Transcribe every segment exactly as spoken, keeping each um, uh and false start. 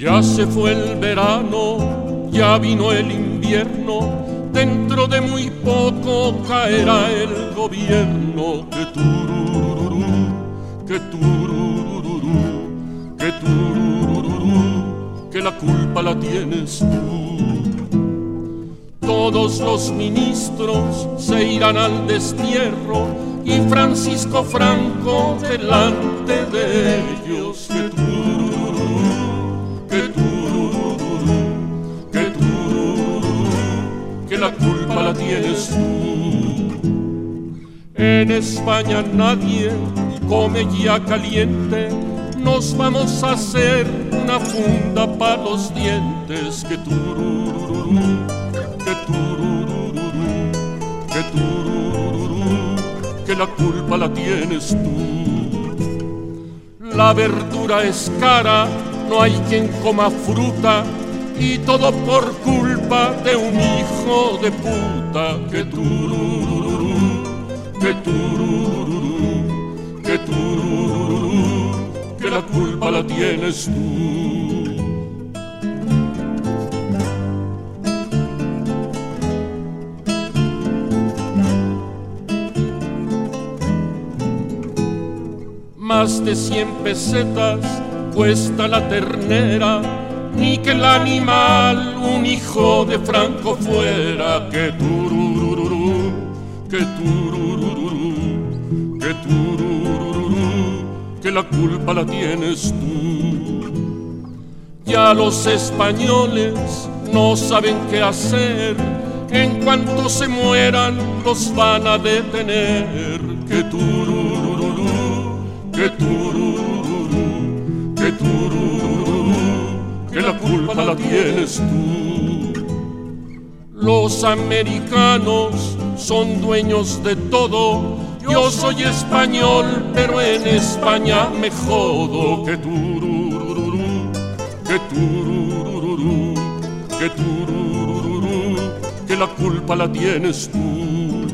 Ya se fue el verano, ya vino el invierno, dentro de muy poco caerá el gobierno. Que turururú, que turururú, que turururú, que la culpa la tienes tú. Todos los ministros se irán al destierro y Francisco Franco delante de ellos. Que turururú, que turururú, que turururú, que la culpa la tienes tú. En España nadie come ya caliente, nos vamos a hacer una funda para los dientes. Que turururú, que turururú, que turururú, que la culpa la tienes tú. La verdura es cara, no hay quien coma fruta, y todo por culpa de un hijo de puta. Que turururú, que turururú, que turururú, que la culpa la tienes tú. Más de cien pesetas cuesta la ternera, ni que el animal un hijo de Franco fuera. Que turururú, que turururú, que turururú, que la culpa la tienes tú. Ya los españoles no saben qué hacer, en cuanto se mueran los van a detener. Que turururú, que turururú, que turururú, que la culpa la tienes tú. Los americanos son dueños de todo, yo soy español, pero en España me jodo. Que turururú, que turururú, que turururú, que la culpa la tienes tú.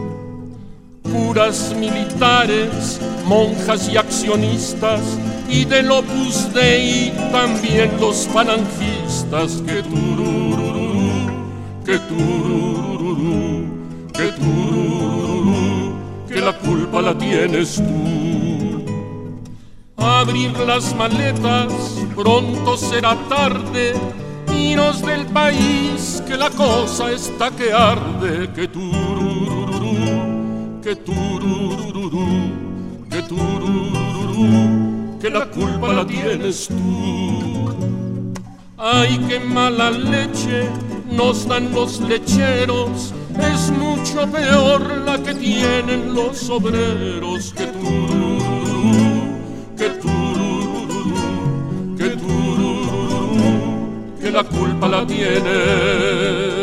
Curas militares, monjas y accionistas, y del Opus Dei también los falangistas. Que turururú, que turururú, que turururú, que la culpa la tienes tú. Abrir las maletas, pronto será tarde, iros del país, que la cosa está que arde. Que turururú, que turururú, que turururú, que la culpa la tienes tú. Ay, qué mala leche nos dan los lecheros, es mucho peor la que tienen los obreros. Que turururú, que turururú, que turururú, que la culpa la tienes